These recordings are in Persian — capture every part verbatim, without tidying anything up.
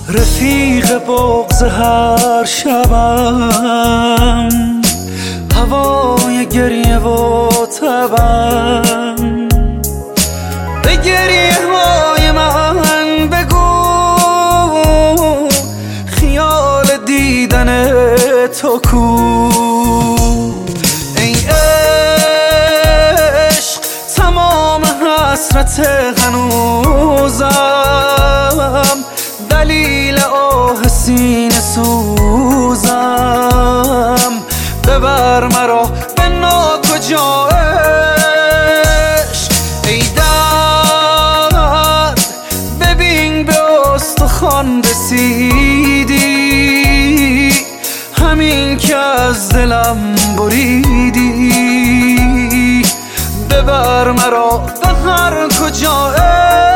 رفیق بغض هر شبم، هوای گریه و تبم. به گریه های من بگو خیال دیدن تو کو. ای عشق تمام حسرت هنوزم، دلیل آه سینه سوزم. ببر مرا به ناکجا عشق، ای درد ببین به استخوان رسیدی، همین که از دلم بریدی. ببر مرا به هر کجا عشق.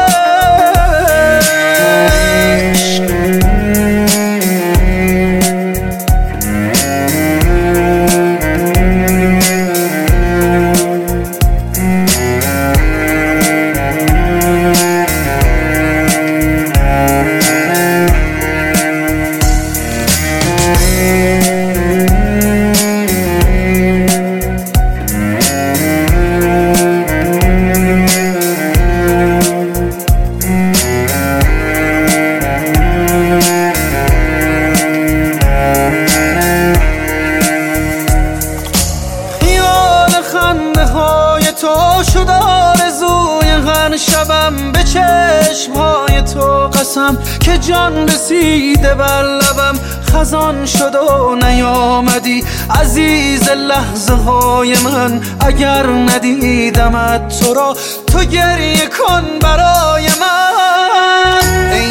تو شد آرزوی هر شبم، به چشمهای تو قسم که جان رسیده بر لبم. خزان شد و نیامدی عزیز لحظه های من، اگر ندیدمت تو را تو گریه کن برای من. ای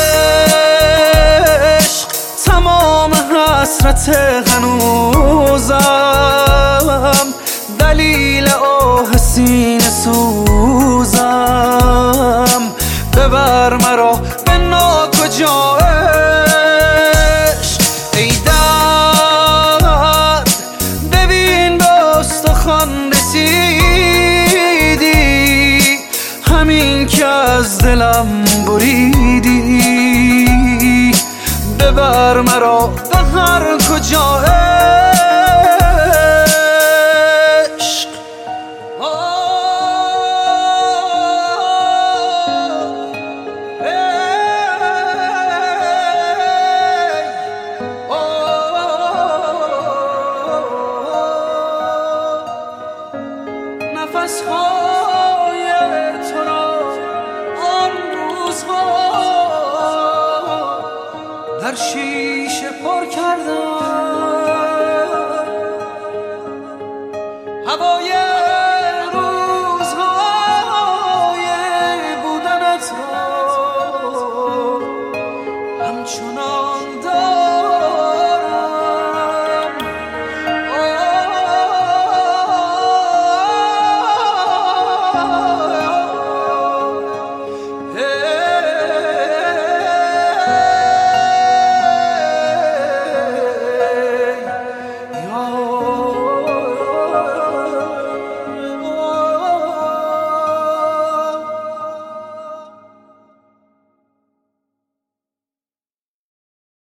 عشق تمام حسرت هنوزم، دلیل آه سینه سوزم. ببر مرا به ناکجا عشق، ای درد ببین به استخوان رسیدی، همین که از دلم بریدی. ببر مرا به هر کجا عشق. نفس‌های تو را آن روزها در شیشه پر کردم، هوای